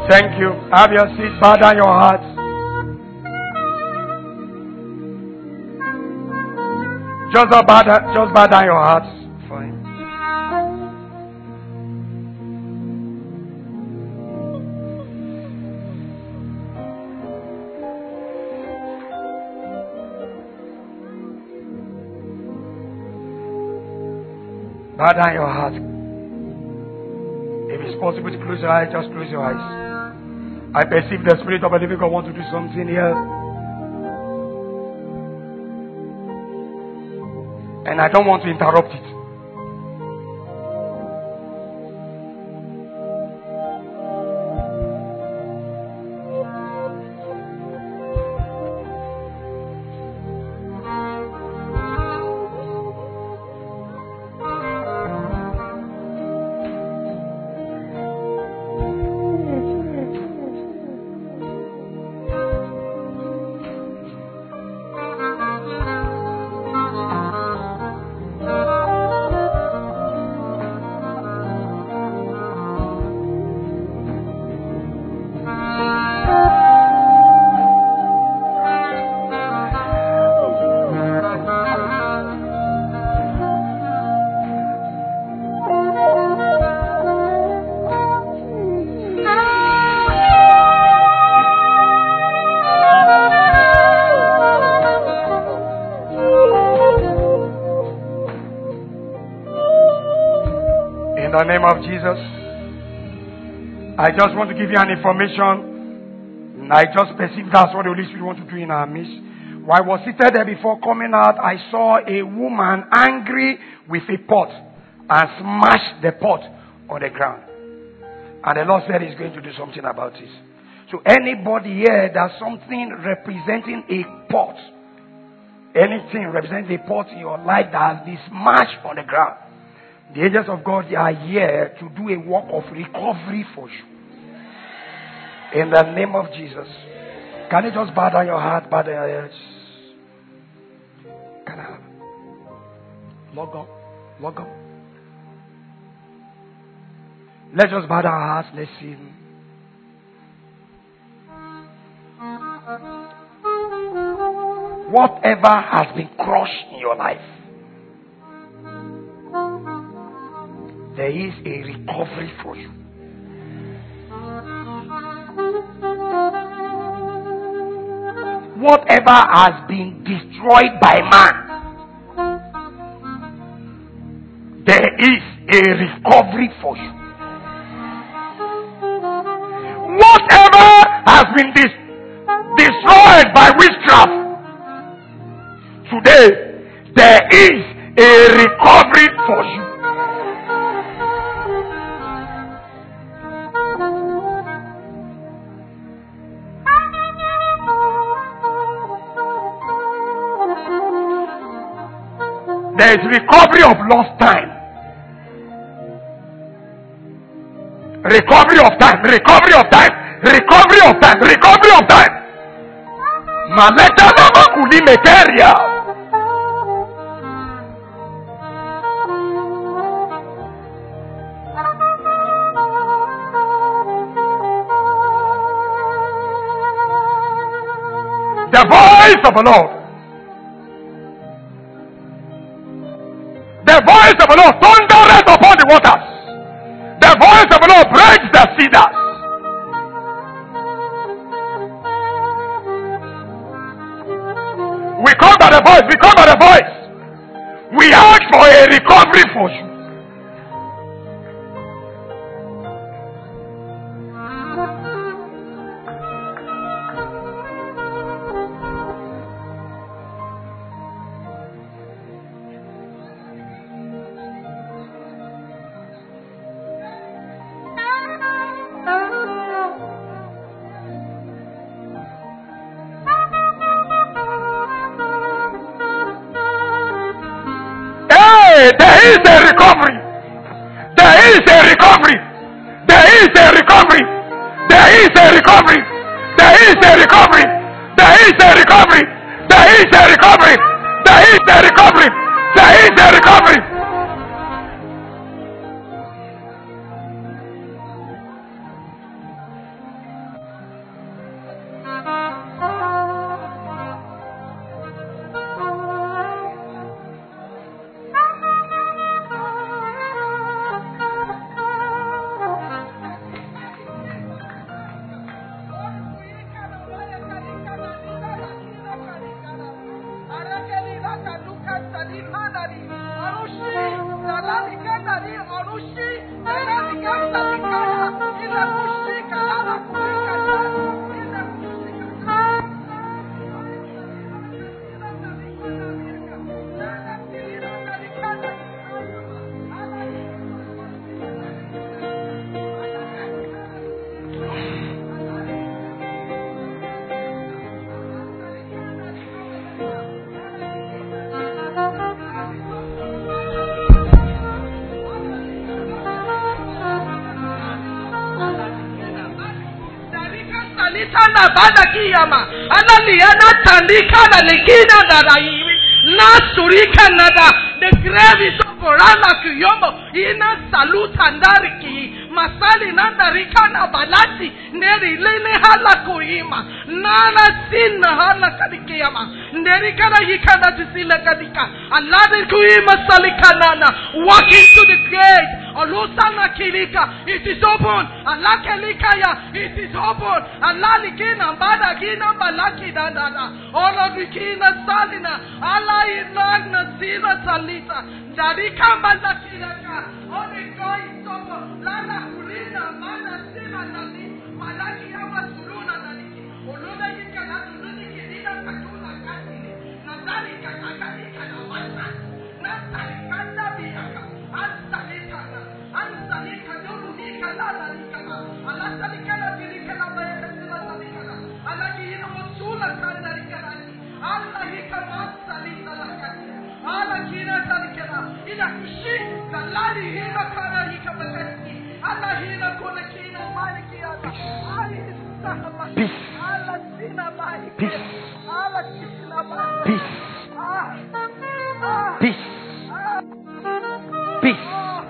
Thank you. Have your seat. Bow down your hearts. Just bow down your hearts. Fine. Bow down your heart. If it's possible to close your eyes, just close your eyes. I perceive the Spirit of the living God want to do something here. And I don't want to interrupt it. In the name of Jesus, I just want to give you an information. And I just perceive that's what the Holy Spirit wants to do in our midst. While I was seated there before coming out, I saw a woman angry with a pot and smashed the pot on the ground. And the Lord said He's going to do something about it. So anybody here that's something representing a pot, anything representing a pot in your life that has been smashed on the ground, the angels of God are here to do a work of recovery for you. In the name of Jesus. Can you just bow down your heart, bow down your heads? Can I? Log on. Let's just bow down our hearts. Let's see. Whatever has been crushed in your life, there is a recovery for you. Whatever has been destroyed by man, there is a recovery for you. Whatever has been destroyed by witchcraft, today there is a recovery for you. There is recovery of lost time. Recovery of time. Recovery of time. Recovery of time. Recovery of time. Maleta mama kuli meteria. The voice of the Lord. The voice of the Lord thundereth upon the waters. The voice of the Lord breaks the cedars. We come by the voice. We come by the voice. We ask for a recovery for you. There is a recovery. There is a recovery. There is a recovery. There is a recovery. There is a recovery. There is a recovery. There is a recovery. There is a recovery. There is a recovery. Talita na bala kiyama. Ala liana tandika na ligina na raimi. Na surika nada. The grave is over. Ala kuyomo. Ina saluta ndariki. Masali nanda rika na balati. Neri lele hala kuima. Nana sina hala kadikiyama. Neri kana yikana tisila kadika. Allah kuima salika nana. Walk into the gate. Olusana kilika. It is open. Allah kelikaya. It is open. Allah likina bada kina balaki dadala. All likina salina. Allah inagna sina salita. Darika balakina. All the joy is open. Lala kulina mana sina nani. Malaki yawa suruna nani. Oluna yika na tuluni kilina katuna katini. Nazari kakakalika na wasa. Natari kanda biyaka. Ansalika na. Ansalika nuru nika lala nikana. Alasalika na bilika na bayaka sila salikana. Alaki ino musula kanda nikana. Allah hika masalika lakani. Allah kina salikana. Ina kushi kalali hina kana hika bakani. Allah hina kona kina maliki Allah. Ali istahama. Allah sina maliki. Allah sina maliki. Peace. Peace. Peace.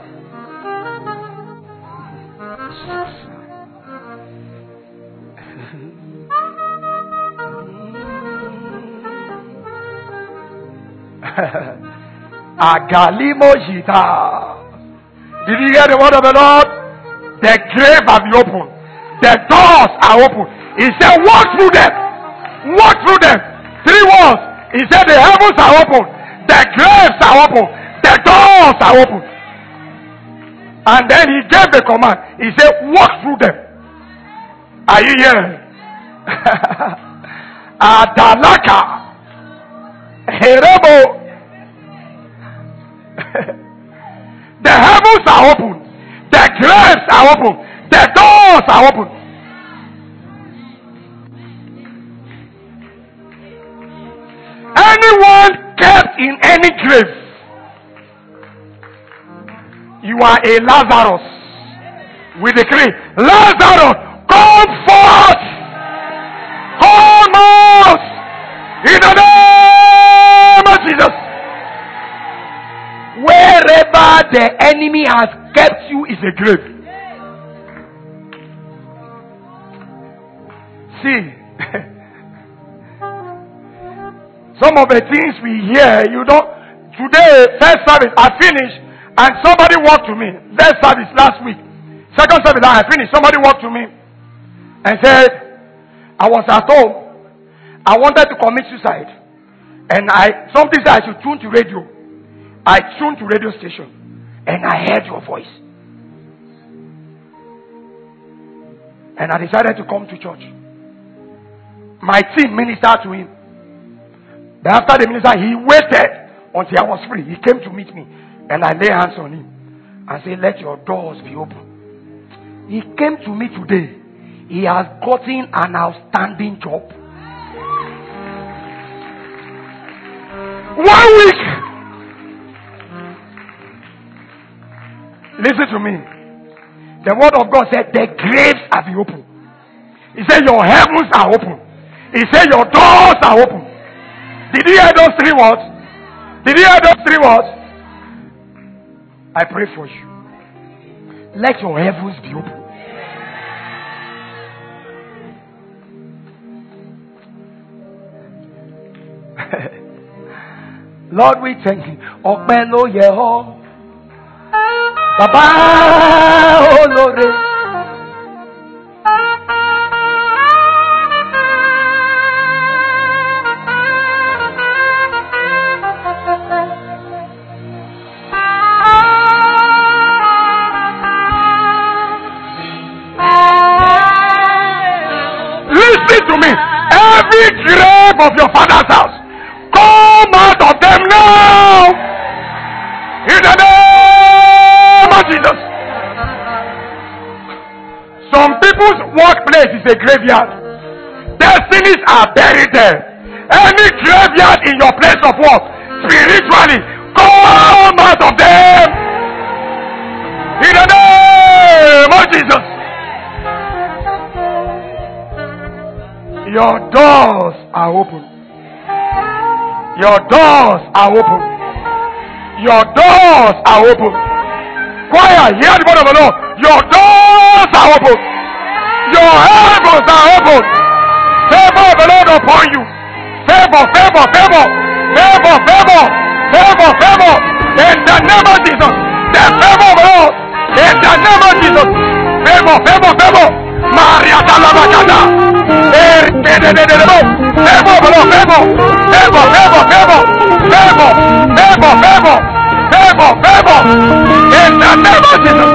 Agalimo Jita. Did you hear the word of the Lord? The grave has been opened. The doors are open. He said, walk through them. Walk through them. 3 words. He said, the heavens are open. The graves are open. The doors are open. And then he gave the command. He said, walk through them. Are you hearing? Adalaka. Herebo. The heavens are open. The graves are open. The doors are open. Anyone kept in any grave, you are a Lazarus. We decree, Lazarus, come forth! Come out! In the name of Jesus. Wherever the enemy has kept you is a grave. See, some of the things we hear, you don't. Today, first service, I finished, and somebody walked to me. First service last week. Second service, I finished. Somebody walked to me and said, I was at home. I wanted to commit suicide. And something said I should tune to radio. I tuned to radio station. And I heard your voice. And I decided to come to church. My team ministered to him. But after the minister, he waited until I was free. He came to meet me. And I lay hands on him. And said, let your doors be open. He came to me today. He has gotten an outstanding job. 1 week. Listen to me. The word of God said, the graves are be open. He said, your heavens are open. He said, your doors are open. Did you hear those 3 words? Did you hear those 3 words? I pray for you. Let your heavens be open. Lord, we thank you. Okmeno Yeho. Baba Olore. Listen to me. Every grave of your father's house, come out of them now. In the name of Jesus. Some people's workplace is a graveyard. Destinies are buried there. Any graveyard in your place of work, spiritually, come out of them. In the name of Jesus. Your doors are open. Your doors are open. Your doors are open. Choir, hear the word of the Lord. Your doors are open. Your heavens are open. Favor of the Lord upon you. Favor, favor, favor. Favor, favor. Favor, favor. In the name of Jesus. The favor of the Lord. In the name of Jesus. Favor, favor, favor. Maria Talabakata. Favor of the Lord. Favor. Favor, favor, favor. Favor, favor, favor. Favor, favor. In the name of Jesus.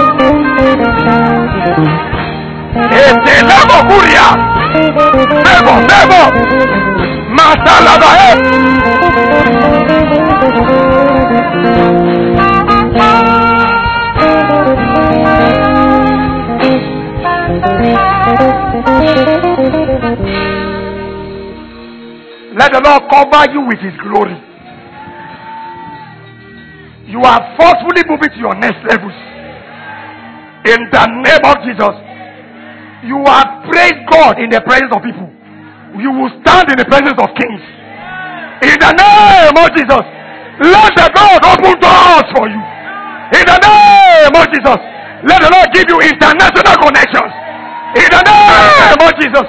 Etelemo Kuria. Favor, favor. Masalabae. Let the Lord cover you with His glory. You are forcefully moving to your next levels. In the name of Jesus. You have praised God in the presence of people. You will stand in the presence of kings. In the name of Jesus. Let the Lord open doors for you. In the name of Jesus. Let the Lord give you international connections. In the name of Jesus.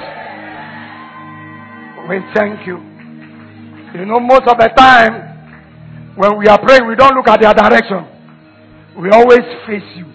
We thank you. You know, most of the time, when we are praying, we don't look at their direction. We always face you.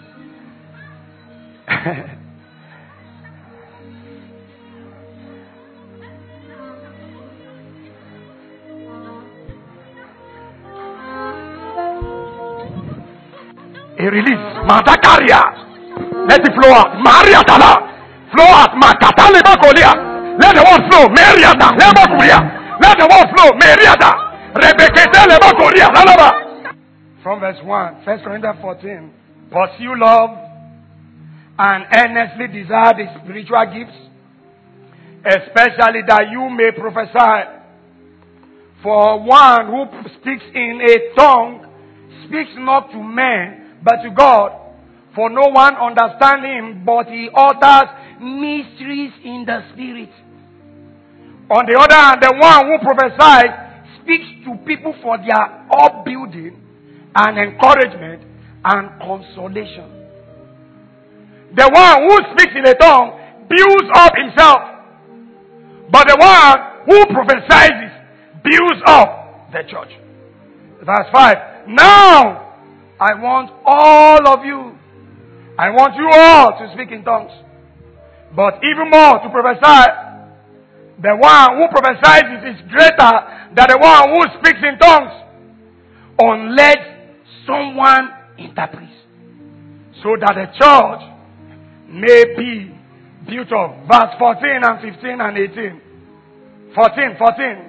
A release. Matakaria. Let it flow out. Maria Tala. Flow out. Makatale Bakolia. Let the word flow. Mariata. Lebakuria. Let the word flow. Mariata. Rebekete Lebakoria. Lalaba. From verse 1. 1 Corinthians 14. Pursue love and earnestly desire the spiritual gifts, especially that you may prophesy. For one who speaks in a tongue speaks not to men, but to God. For no one understands him, but he utters mysteries in the spirit. On the other hand, the one who prophesies speaks to people for their upbuilding and encouragement and consolation. The one who speaks in a tongue builds up himself, but the one who prophesies builds up the church. Verse 5. Now, I want all of you. I want you all to speak in tongues. But even more to prophesy. The one who prophesies is greater than the one who speaks in tongues. Unless someone interprets. So that the church may be built up. Verse 14 and 15 and 18. 14.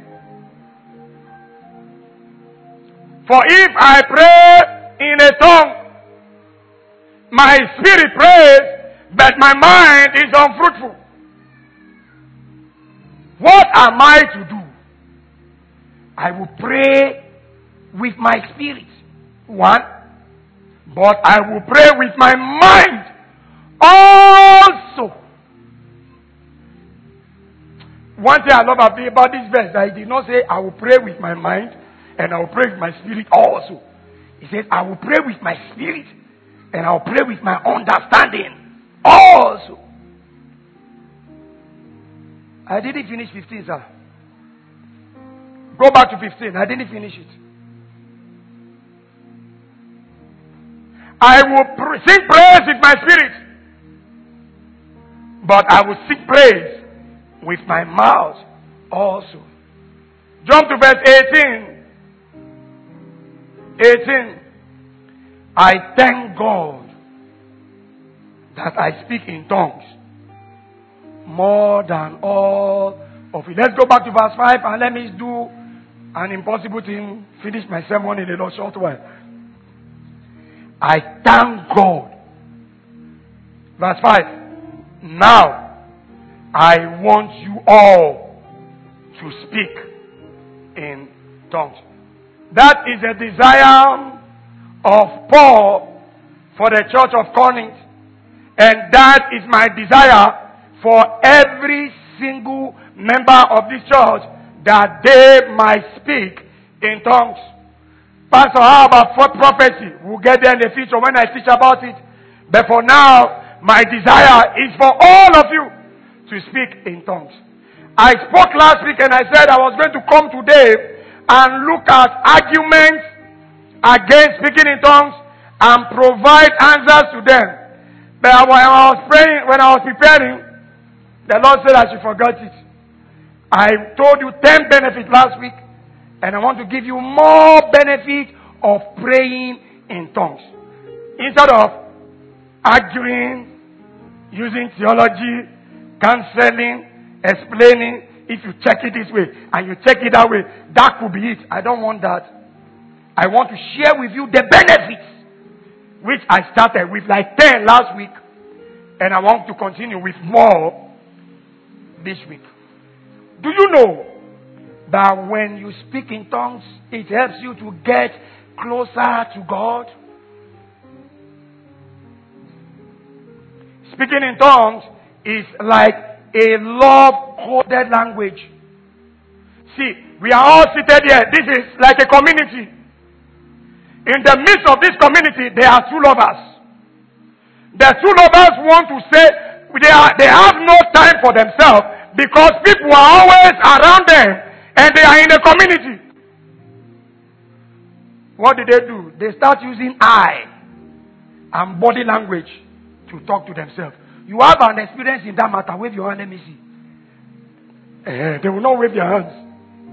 For if I pray in a tongue, my spirit prays, but my mind is unfruitful. What am I to do? I will pray with my spirit. 1. But I will pray with my mind also. One thing I love about this verse, that he did not say, I will pray with my mind and I will pray with my spirit also. He said, I will pray with my spirit and I will pray with my understanding also. I didn't finish 15, sir. Go back to 15. I didn't finish it. I will sing praise with my spirit, but I will sing praise with my mouth also. Jump to verse 18. 18. I thank God that I speak in tongues more than all of it. Let's go back to verse 5 and let me do an impossible thing. Finish my sermon in a short while. I thank God. Verse 5. Now, I want you all to speak in tongues. That is a desire of Paul for the church of Corinth. And that is my desire for every single member of this church that they might speak in tongues. Pastor, how about for prophecy? We'll get there in the future when I teach about it. But for now, my desire is for all of you to speak in tongues. I spoke last week and I said I was going to come today and look at arguments against speaking in tongues and provide answers to them. But when I was praying, when I was preparing, the Lord said I should forget it. I told you 10 benefits last week, and I want to give you more benefit of praying in tongues. Instead of arguing, using theology, counseling, explaining, if you check it this way and you check it that way, that could be it. I don't want that. I want to share with you the benefits, which I started with like 10 last week, and I want to continue with more this week. Do you know that when you speak in tongues, it helps you to get closer to God? Speaking in tongues is like a love-coded language. See, we are all seated here. This is like a community. In the midst of this community, there are two lovers. The two lovers want to say they have no time for themselves because people are always around them and they are in the community. What do? They start using eye and body language to talk to themselves. You have an experience in that matter. Wave your hand, let me see. They will not wave their hands.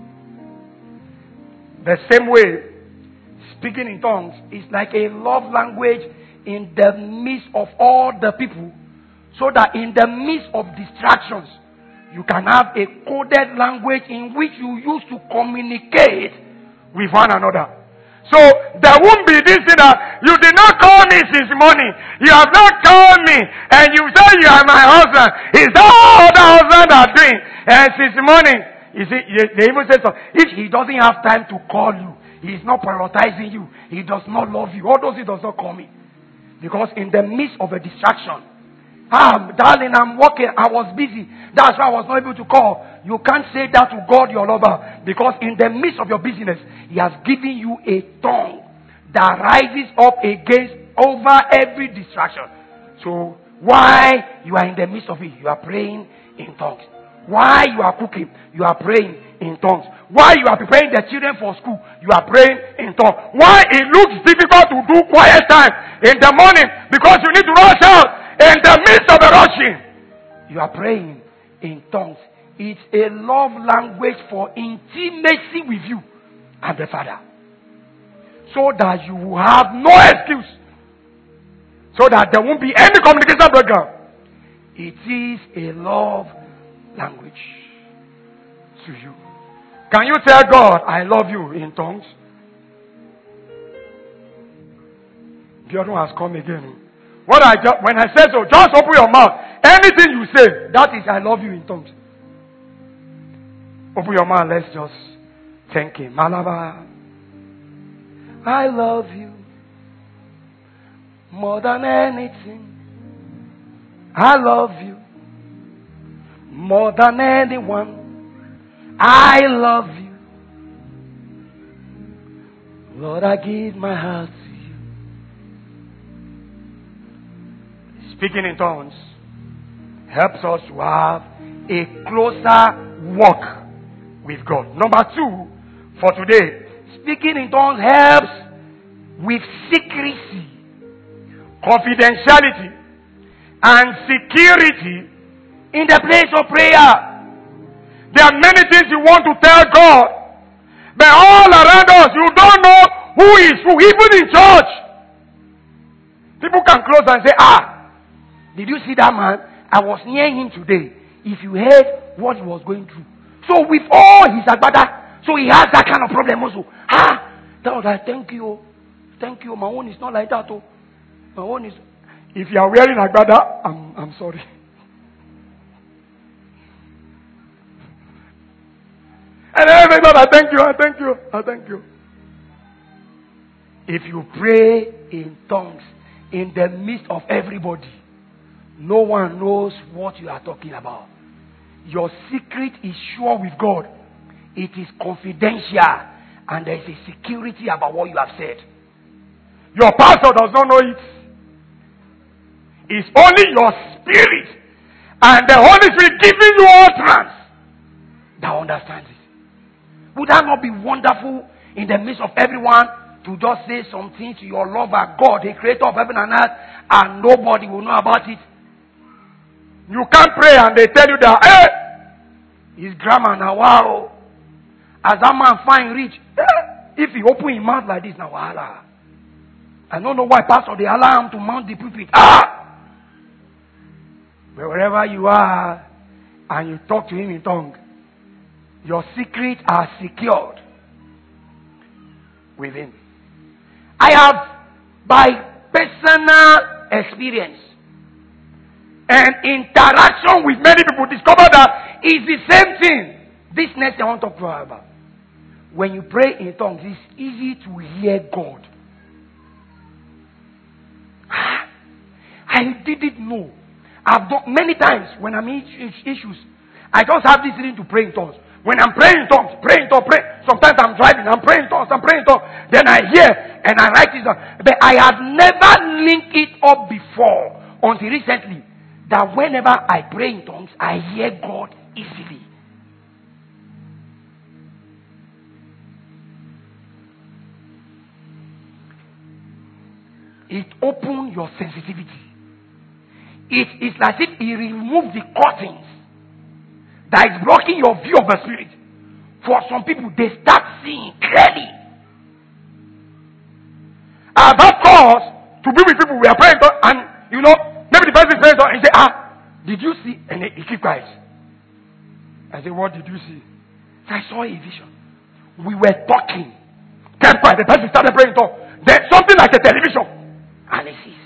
The same way, speaking in tongues is like a love language in the midst of all the people, so that in the midst of distractions, you can have a coded language in which you use to communicate with one another. So there won't be this thing that you did not call me since morning. You have not called me, and you say you are my husband. Is that all the husband are doing? And since morning, you see, they even say so. If he doesn't have time to call you, he is not prioritizing you. He does not love you. All those he does not call me, because in the midst of a distraction, darling, I'm working. I was busy. That's why I was not able to call. You can't say that to God, your lover, because in the midst of your business, He has given you a tongue that rises up against over every distraction. So, why you are in the midst of it, you are praying in tongues. Why you are cooking, you are praying in tongues. Why you are preparing the children for school, you are praying in tongues. Why it looks difficult to do quiet time in the morning because you need to rush out. In the midst of the rushing, you are praying in tongues. It's a love language for intimacy with you and the Father, so that you will have no excuse, so that there won't be any communication breakdown. It is a love language to you. Can you tell God, I love you in tongues? The other one has come again. When I say so, just open your mouth. Anything you say, that is I love you in tongues. Open your mouth, let's just thank Him. Malaba, I love you more than anything. I love you more than anyone. I love you. Lord, I give my heart to you. Speaking in tongues helps us to have a closer walk with God. Number 2, for today, speaking in tongues helps with secrecy, confidentiality, and security in the place of prayer. There are many things you want to tell God, but all around us, you don't know who is who, even in church. People can close and say, did you see that man? I was near him today. If you heard what he was going through. So with all his agbada, so he has that kind of problem also. That was like, thank you. Thank you. My own is not like that. My own is, if you are wearing agbada, I'm sorry. And everybody, I thank you. If you pray in tongues in the midst of everybody, no one knows what you are talking about. your secret is sure with God. It is confidential, and there is a security about what you have said. Your pastor does not know it. It's only your spirit and the Holy Spirit giving you utterance that understands it. Would that not be wonderful in the midst of everyone to just say something to your lover, God, the creator of heaven and earth, and nobody will know about it? You can't pray and they tell you that, hey, his grammar now, wow. As that man find rich, if he open his mouth like this, now, voila. I don't know why pastor they allow him to mount the pulpit. But wherever you are and you talk to him in tongue, your secrets are secured with him. I have, by personal experience and interaction with many people, discovered that it's the same thing. This next thing I want to talk to you about. When you pray in tongues, it's easy to hear God. I didn't know. I've done many times when I'm in issues. I just have this thing to pray in tongues. When I'm praying in tongues, pray. Sometimes I'm driving, I'm praying in tongues. Then I hear and I write it down. But I have never linked it up before until recently. That whenever I pray in tongues, I hear God easily. It opens your sensitivity. It's as if it removes the curtains that is blocking your view of the Spirit. For some people, they start seeing clearly. I've had cause to be with people we are praying, and maybe the person is praying and say, did you see? And he keep quiet. I say, what did you see? I saw a vision. We were talking. Kept quiet. The person started praying. Then something like a television. And it sees.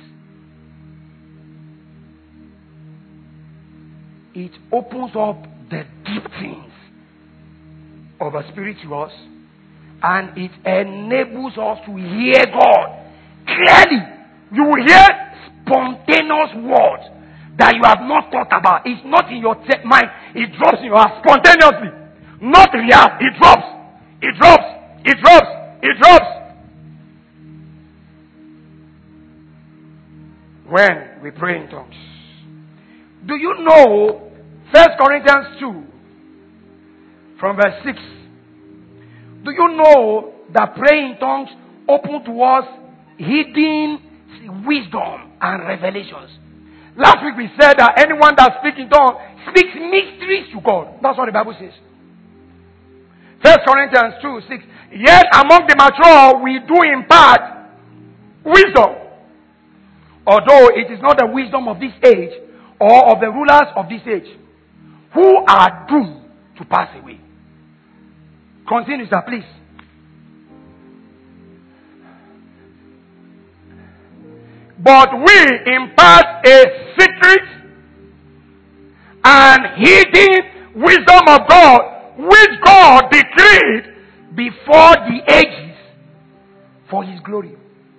It opens up the deep things of a spirit to us, and it enables us to hear God clearly. You will hear spontaneous words that you have not thought about. It's not in your mind. It drops in your heart spontaneously. Not real. It drops. It drops. It drops. It drops. When we pray in tongues. Do you know 1 Corinthians 2 from verse 6? Do you know that praying in tongues open to us hidden wisdom and revelations? Last week we said that anyone that speaks in tongues speaks mysteries to God. That's what the Bible says. 1 Corinthians 2:6. Yet among the mature we do impart wisdom, although it is not the wisdom of this age or of the rulers of this age, who are doomed to pass away. Continue, sir, please. But we impart a secret and hidden wisdom of God, which God decreed before the ages for His glory.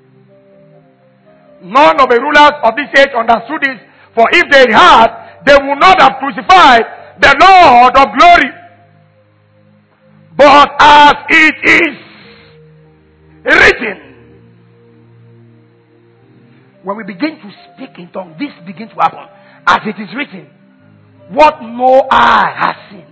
None of the rulers of this age understood this, for if they had, they would not have crucified the Lord of glory. But as it is written, when we begin to speak in tongues, this begins to happen. As it is written, what no eye has seen,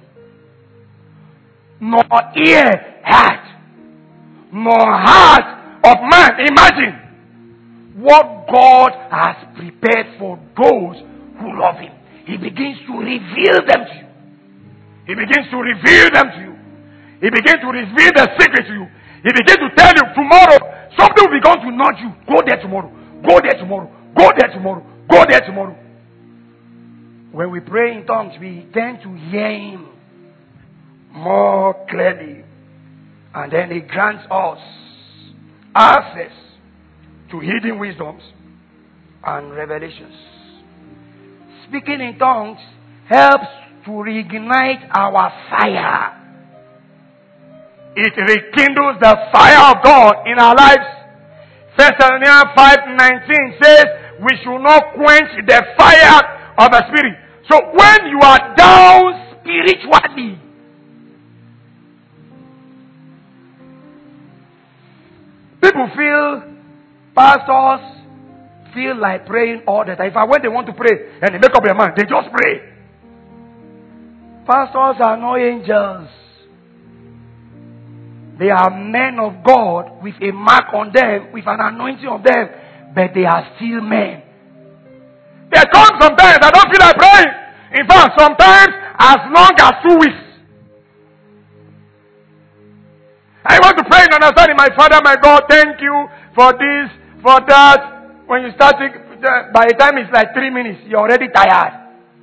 nor ear heard, nor heart of man imagined, what God has prepared for those who love Him. He begins to reveal them to you. He begins to reveal them to you. He begins to reveal the secret to you. He begins to tell you tomorrow, something will begin to nudge you. Go there tomorrow. Go there tomorrow. Go there tomorrow. Go there tomorrow. When we pray in tongues, we tend to hear Him more clearly. And then He grants us access to hidden wisdoms and revelations. Speaking in tongues helps to reignite our fire. It rekindles the fire of God in our lives. 1 Thessalonians 5:19 says we should not quench the fire of the Spirit. So when you are down spiritually. People pastors feel like praying all the time. If when they want to pray and they make up their mind, they just pray. Pastors are no angels. They are men of God with a mark on them, with an anointing on them, but they are still men. There comes sometimes I don't feel like praying. In fact, sometimes as long as 2 weeks. I want to pray in understanding, my Father, my God, thank you for this, for that. When you start, by the time it's like 3 minutes, you're already tired.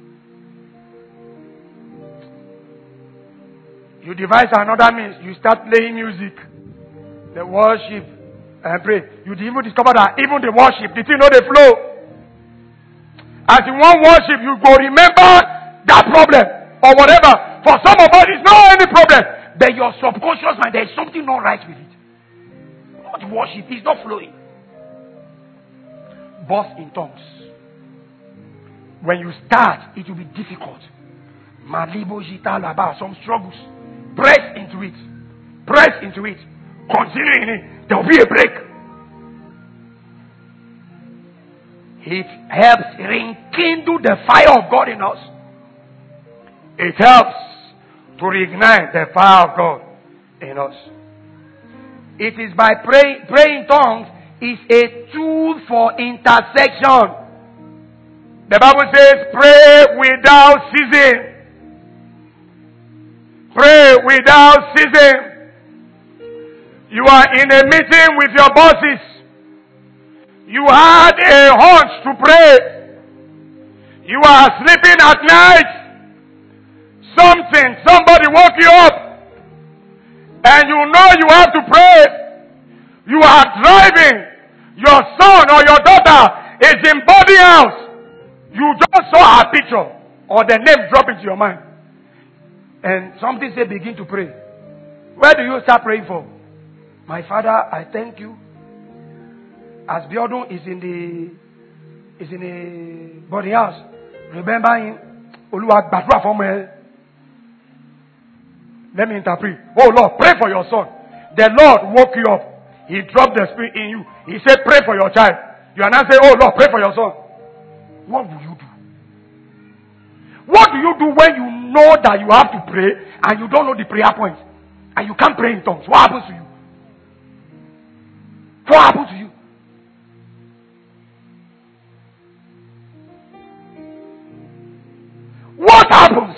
You devise another means. You start playing music, the worship, and pray. You even discover that even the worship, the thing, the flow. As in one worship, you go remember that problem or whatever. For some of us, it's not any problem. But your subconscious mind, there is something not right with it. Not worship, it's not flowing. Burst in tongues. When you start, it will be difficult. Malibo jita laba, some struggles. Press into it. Press into it. Continue in it. There will be a break. It helps rekindle the fire of God in us. It helps to reignite the fire of God in us. It is by praying tongues is a tool for intercession. The Bible says, pray without ceasing. Pray without ceasing. You are in a meeting with your bosses. You had a hunch to pray. You are sleeping at night. Somebody woke you up. And you know you have to pray. You are driving. Your son or your daughter is in boarding house. You just saw her picture or the name drop into your mind. And something say begin to pray. Where do you start praying for? My Father, I thank you. As Biodun is in the boarding house. Remember him. Oluwa gbàdúrà fún ọmọ. Let me interpret. Oh Lord, pray for your son. The Lord woke you up. He dropped the spirit in you. He said, pray for your child. You are now saying, oh Lord, pray for your son. What will you do? What do you do when you know that you have to pray and you don't know the prayer points? And you can't pray in tongues? What happens to you? What happens to you? What happens?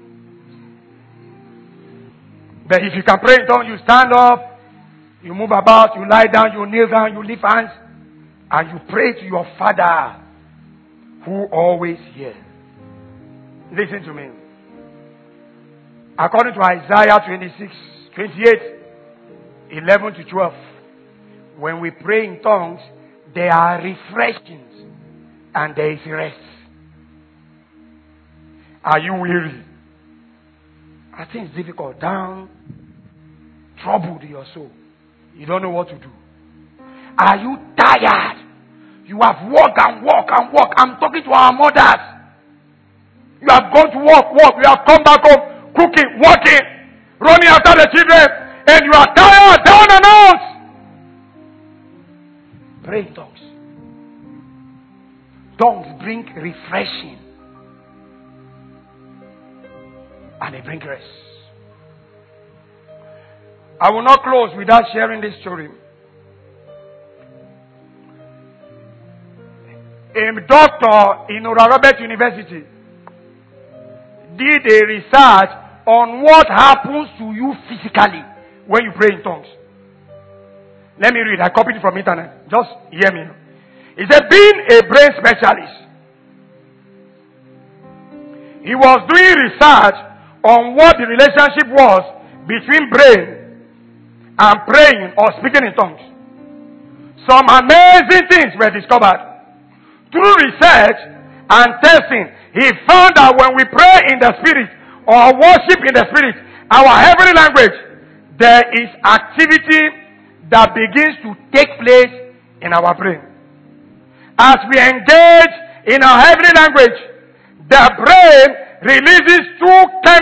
But if you can pray in tongues, you stand up. You move about, you lie down, you kneel down, you lift hands, and you pray to your Father who always hears. Listen to me. According to Isaiah 28, 11 to 12, when we pray in tongues, there are refreshings and there is rest. Are you weary? I think it's difficult. Down, troubled in your soul. You don't know what to do. Are you tired? You have walked and walked and walked. I'm talking to our mothers. You have gone to work. You have come back home, cooking, working, running after the children, and you are tired, down and out. Pray in tongues. Tongues bring refreshing. And they bring rest. I will not close without sharing this story. A doctor in Oral Roberts University did a research on what happens to you physically when you pray in tongues. Let me read. I copied it from internet. Just hear me. He said, being a brain specialist, he was doing research on what the relationship was between brain and praying or speaking in tongues. Some amazing things were discovered. Through research and testing, he found that when we pray in the Spirit or worship in the Spirit, our heavenly language, there is activity that begins to take place in our brain. As we engage in our heavenly language, the brain releases two chemicals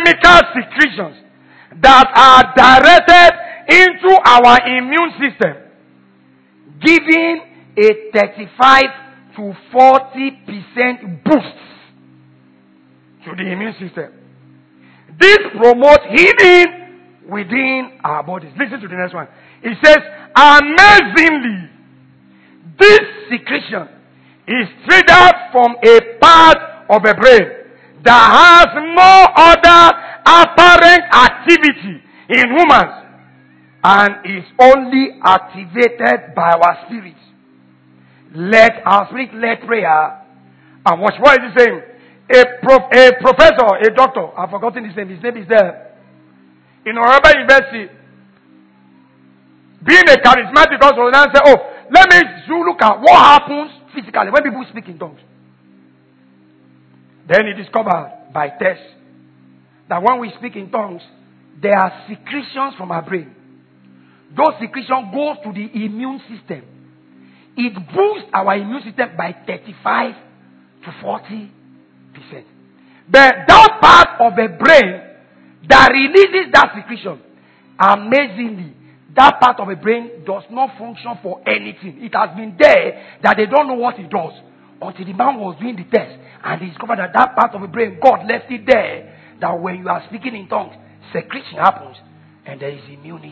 chemical secretions that are directed into our immune system, giving a 35 to 40% boost to the immune system. This promotes healing within our bodies. Listen to the next one. It says, amazingly, this secretion is triggered from a part of the brain that has no other apparent activity in humans and is only activated by our spirit. Let our spirit-led prayer and watch. What is he saying? A professor, a doctor, I've forgotten his name. His name is there. In Harvard University, being a charismatic also, now say, let me look at what happens physically when people speak in tongues. Then he discovered by test that when we speak in tongues, there are secretions from our brain. Those secretions goes to the immune system. It boosts our immune system by 35 to 40%. But that part of the brain that releases that secretion, amazingly, that part of the brain does not function for anything. It has been there that they don't know what it does until the man was doing the test and he discovered that that part of the brain, God left it there, that when you are speaking in tongues, secretion happens and there is immunity.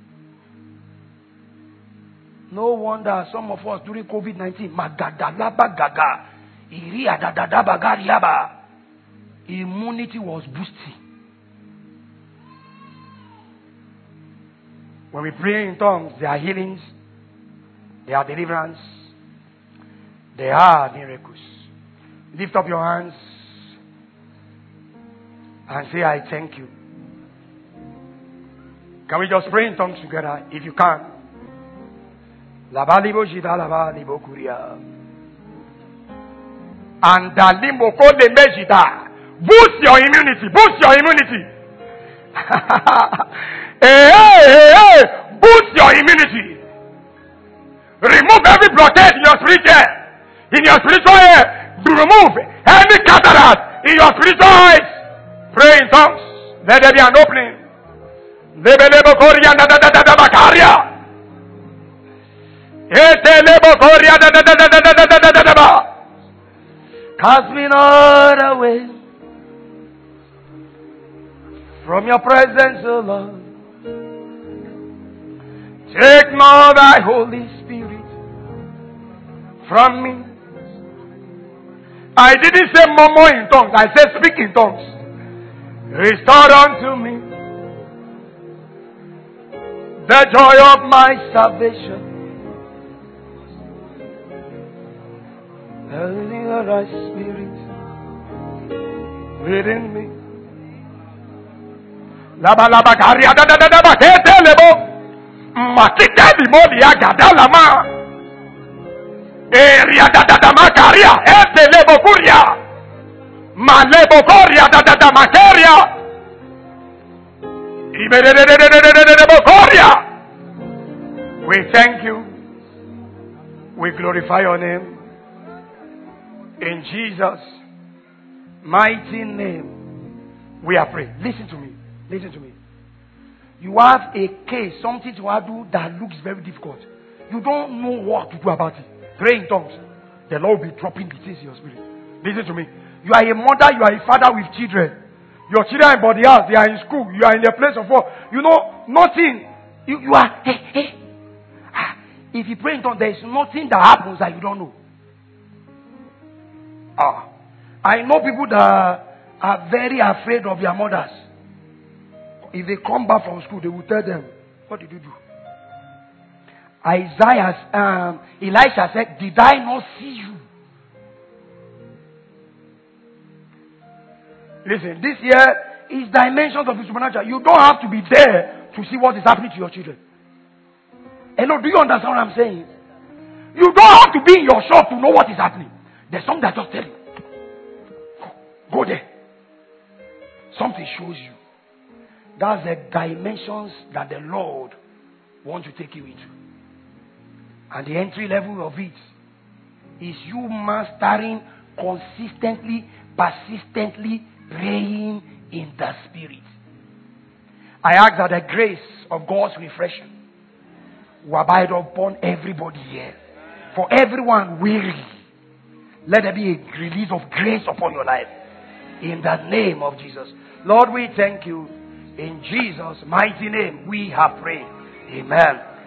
No wonder some of us during COVID-19, immunity was boosting. When we pray in tongues, there are healings, there are deliverance, there are miracles. Lift up your hands and say, I thank you. Can we just pray in tongues together if you can? And boost your immunity. Boost your immunity. Boost your immunity. Remove every blockade in your spiritual, in your spiritual air. To remove any cataract in your spiritual eyes. Pray in tongues. Let there be an opening. Cast me not away from your presence, O Lord. Take not thy Holy Spirit from me. I didn't say murmur in tongues. I said speak in tongues. Restore unto me the joy of my salvation. The thy spirit within me. Laba laba garia da da da da ba kete lebo. Makite di modi agada lama. Eria da da da makaria ete lebo kuria. Malebo koria da da da makaria. Ibere de de de de de de koria. We thank you. We glorify your name. In Jesus' mighty name, we are praying. Listen to me. Listen to me. You have a case, something to do that looks very difficult. You don't know what to do about it. Pray in tongues. The Lord will be dropping the things in your spirit. Listen to me. You are a mother, you are a father with children. Your children are in body house, they are in school, you are in a place of work. You know, nothing. You are, hey. If you pray in tongues, there is nothing that happens that you don't know. I know people that are very afraid of their mothers. If they come back from school, they will tell them, what did you do? Elisha said, did I not see you? Listen, this year is dimensions of the supernatural. You don't have to be there to see what is happening to your children. Hello, do you understand what I'm saying? You don't have to be in your shop to know what is happening. There's something that just tell you. Go there. Something shows you. That's the dimensions that the Lord wants to take you into. And the entry level of it is you mastering consistently, persistently praying in the Spirit. I ask that the grace of God's refreshing will abide upon everybody here. For everyone weary, let there be a release of grace upon your life. In the name of Jesus. Lord, we thank you. In Jesus' mighty name, we have prayed. Amen.